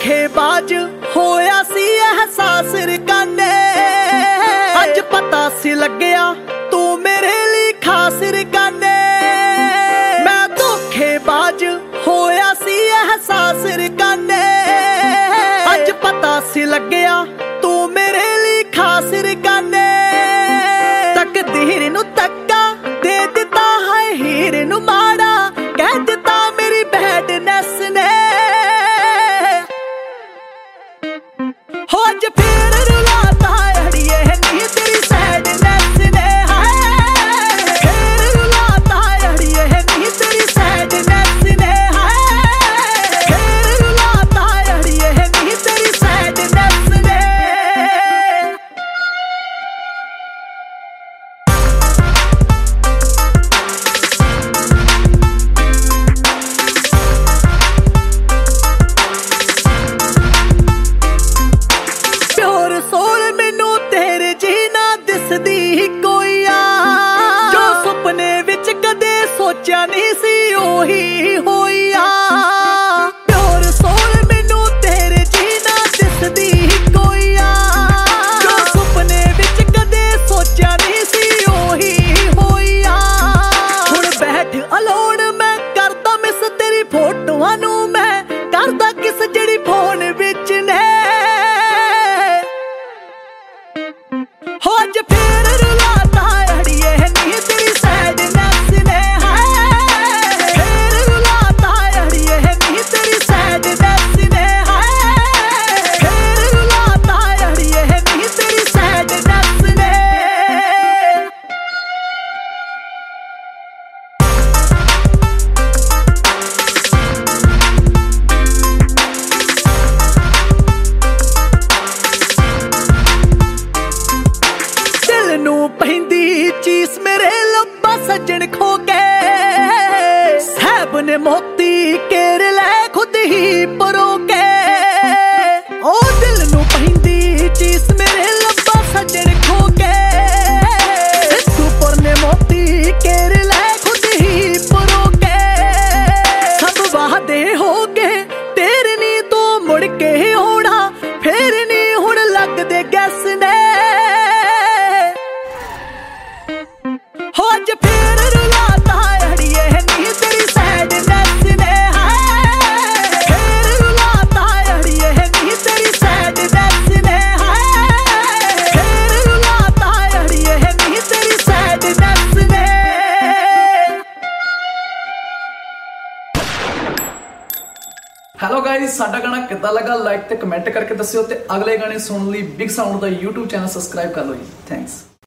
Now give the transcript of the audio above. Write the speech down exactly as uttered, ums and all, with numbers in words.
धोखेबाज होया सी एहसास रकाने, अज पता सी लग्या तू मेरे लिए खास रकाने। मैं धोखेबाज होया सी एहसास रकाने, अज पता सी लग्या तू मेरे लिए खास रकाने। तकदीर नू धक्का दे दिता है, हीर नू माड़ा कह दिता मेरी बैडनेस ने। हो अज फिर रुलाता अड़िए नी तेरी सैडनेस ने, हाय फिर रुलाता अड़िए नी तेरी सैडनेस ने, हाय फिर रुलाता अड़िए नी तेरी सैडनेस ने। सोल मैनू तेरे जीना दिसदी कोई आ, जो सुपने विच कदे सोचा नहीं सी ओही होई आ। प्योर सोल मैनू तेरे जीना दिसदी कोई आ, जो सुपने विच कदे सोचा नहीं सी ओही होई आ। हुण बैठ अलोन मैं करदा मिस तेरी फोटोआं नू, मैं करदा किस जेड़ी फोन विच ने। हो अज फिर रुलाता अड़िए नी तेरी सैडनेस ने, हाय फिर रुलाता अड़िए नी तेरी सैडनेस ने, हाय फिर रुलाता अड़िए नी तेरी सैडनेस ने। पहंदी चीस मेरे लब्बा सज्जन खो के, साहब ने मोती केर ले खुद ही परो के। ओ दिल नू पहंदी चीस मेरे लब्बा सज्जन खो के, सुपर ने मोती केर ले खुद ही परो के। सब वादे हो गए तेरे नी तो मुड़ के होना, फिर नी हुण लगदे गैस ने। हो अज फिर रुलाता अड़िए नी तेरी सैडनेस ने, हाय फिर रुलाता अड़िए नी तेरी सैडनेस ने, हाय फिर रुलाता अड़िए नी तेरी सैडनेस ने। हेलो गाइस, साडा गाना किद्दां लगा लाइक ते कमेंट करके दस्सियो ते अगले गाने सुनने लई बिग साउंड दा यूट्यूब चैनल सबसक्राइब कर लो जी। थैंक्स।